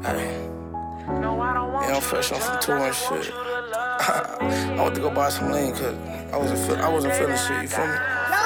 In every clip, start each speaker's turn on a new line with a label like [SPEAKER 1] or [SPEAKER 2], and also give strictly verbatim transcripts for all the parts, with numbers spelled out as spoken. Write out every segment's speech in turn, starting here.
[SPEAKER 1] Hey. Yeah, I'm fresh on some tour and shit. I went to go buy some lean cause I wasn't feel, I wasn't feeling shit, you feel me?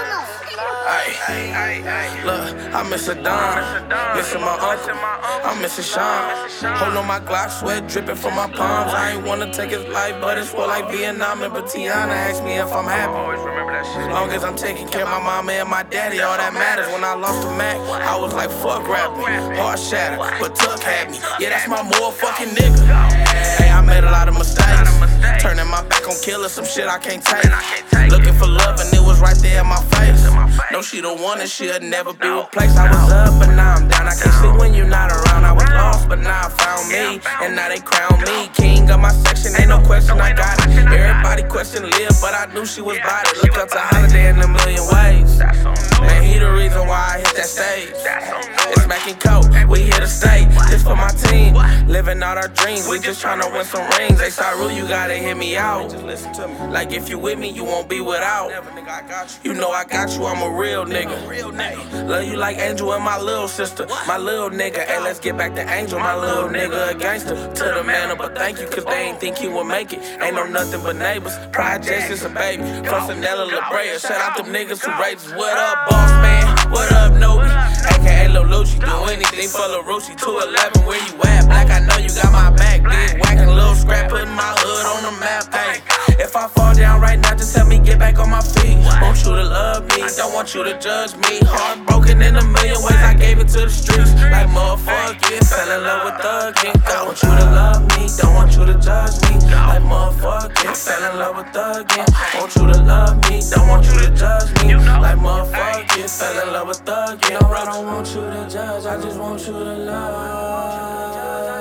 [SPEAKER 1] Ay, look, I miss a Don, missing my uncle, I'm missing Sean. Holding on my Glock, sweat dripping from my palms. I ain't wanna take his life, but it's for like Vietnam. Remember Tiana asked me if I'm happy. As long as I'm taking care of my mama and my daddy, all that matters. When I lost the Mac, I was like, fuck rapping, heart shattered, but Tuck had me. Yeah, that's my motherfucking nigga. Hey, I made a lot of mistakes, turning my back on killers, some shit I can't take. Looking for love and it was right there in my face. No, she the one and she'll never be replaced. I was up, but now I'm down. I can't sleep when you're not around. I was lost, but now I found me, and now they crown me king of my section. Ain't no question, I got it. Everybody question Liv, but I knew she was about it. Look up to Holiday in a million ways. Man, he the reason why I hit that stage. It's Mac and Coke, we here to stay. This for my team, living out our dreams. We just tryna win some rings. They Saru, you gotta hear me out. Just listen to me. Like if you with me, you won't be without. You know I got you, I'm a real nigga. Love you like Angel and my little sister, my little nigga. Hey, let's get back to Angel, my little nigga, a gangster. To the man, but thank you, cause they ain't think he would make it. Ain't no nothing but neighbors. Projects is a baby. From Sanella La Brea. Shout out them niggas who raised us. What up, boss man? What up, Nobi? A K A Lil Lucci. Do anything for Lil Rucci. two eleven, where you at? Black, I know you got my back. Big whacking little scrap, putting my hood on the map. Hey, if I fall down right now, just help me get back on my feet. Want you to love me, don't want you to judge me. Heartbroken in a million ways, I gave it to the streets. Like motherfucker, fell in love with thugging. I want you to love me, don't want you to judge me. Like motherfucker, fell in love with thugging. Want you to love me, don't want you to judge me. Like motherfucker, fell in love with thugging. No, I don't want you to judge, I just want you to love.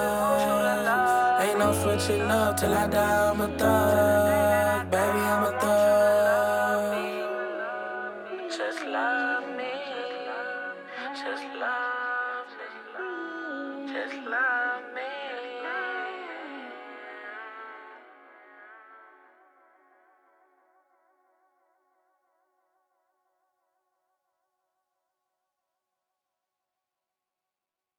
[SPEAKER 1] Ain't no switching up till I die, I'm a thug. Baby, I'm a thug.